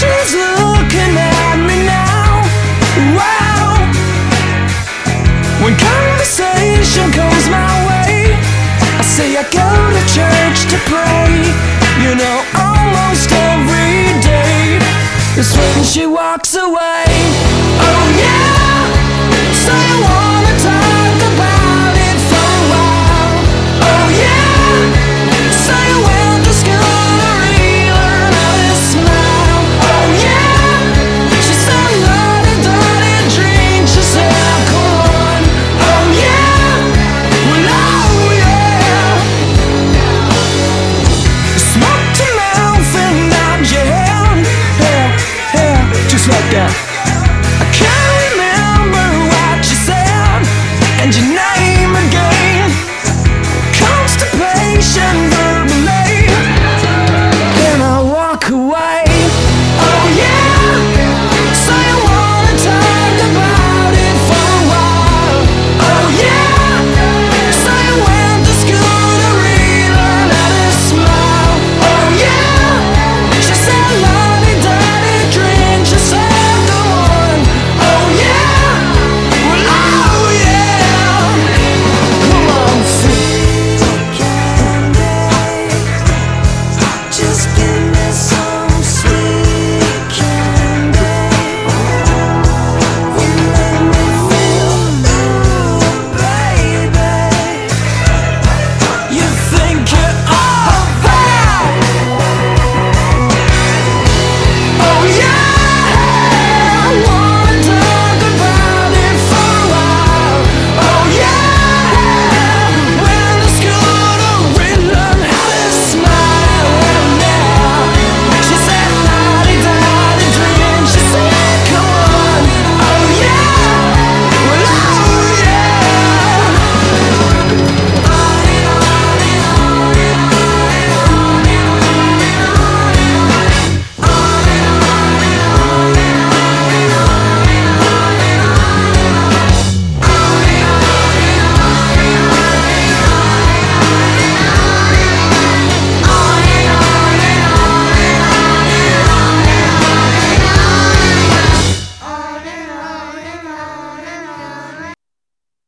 she's looking at me now. Wow. When conversation comes my way, I say I go to church to pray. You know, almost every day is when she walks away. Oh yeah, so you want